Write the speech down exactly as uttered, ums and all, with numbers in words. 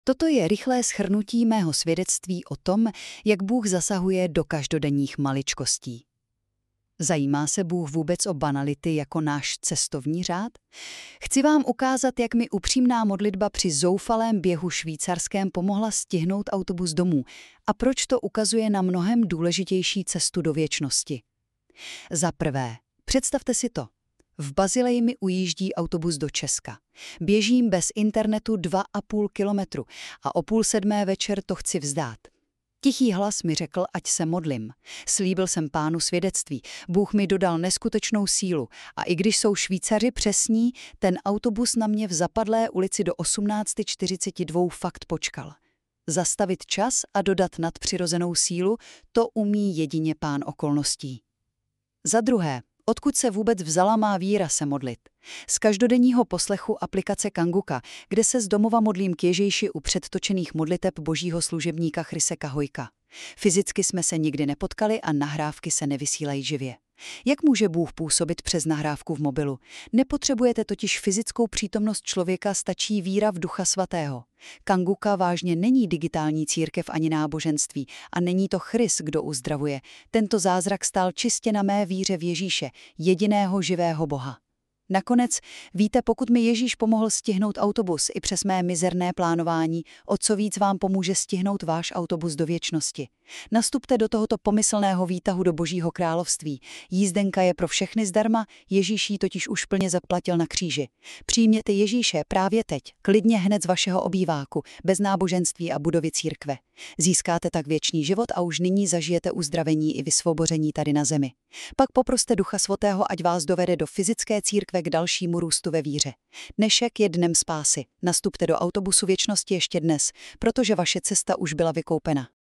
Toto je rychlé shrnutí mého svědectví o tom, jak Bůh zasahuje do každodenních maličkostí. Zajímá se Bůh vůbec o banality jako náš cestovní řád? Chci vám ukázat, jak mi upřímná modlitba při zoufalém běhu švýcarském pomohla stihnout autobus domů a proč to ukazuje na mnohem důležitější cestu do věčnosti. Za prvé, představte si to. V Basileji mi ujíždí autobus do Česka. Běžím bez internetu dva a půl kilometru a o půl sedmé večer to chci vzdát. Tichý hlas mi řekl, ať se modlím. Slíbil jsem Pánu svědectví. Bůh mi dodal neskutečnou sílu a i když jsou Švýcaři přesní, ten autobus na mě v zapadlé ulici do osmnáct čtyřicet dva fakt počkal. Zastavit čas a dodat nadpřirozenou sílu, to umí jedině Pán okolností. Za druhé, odkud se vůbec vzala má víra se modlit? Z každodenního poslechu aplikace Kanguka, kde se z domova modlím k Ježíši u předtočených modliteb božího služebníka Chrisse Hojka. Fyzicky jsme se nikdy nepotkali a nahrávky se nevysílají živě. Jak může Bůh působit přes nahrávku v mobilu? Nepotřebujete totiž fyzickou přítomnost člověka, stačí víra v Ducha Svatého. Kanguka vážně není digitální církev ani náboženství a není to Christ, kdo uzdravuje. Tento zázrak stál čistě na mé víře v Ježíše, jediného živého Boha. Nakonec, víte, pokud mi Ježíš pomohl stihnout autobus i přes mé mizerné plánování, o co víc vám pomůže stihnout váš autobus do věčnosti. Nastupte do tohoto pomyslného výtahu do Božího království. Jízdenka je pro všechny zdarma, Ježíš ji totiž už plně zaplatil na kříži. Přijměte Ježíše právě teď, klidně hned z vašeho obýváku, bez náboženství a budovy církve. Získáte tak věčný život a už nyní zažijete uzdravení i vysvoboření tady na zemi. Pak poproste Ducha Svatého, ať vás dovede do fyzické církve k dalšímu růstu ve víře. Dnešek je dnem spásy. Nastupte do autobusu věčnosti ještě dnes, protože vaše cesta už byla vykoupena.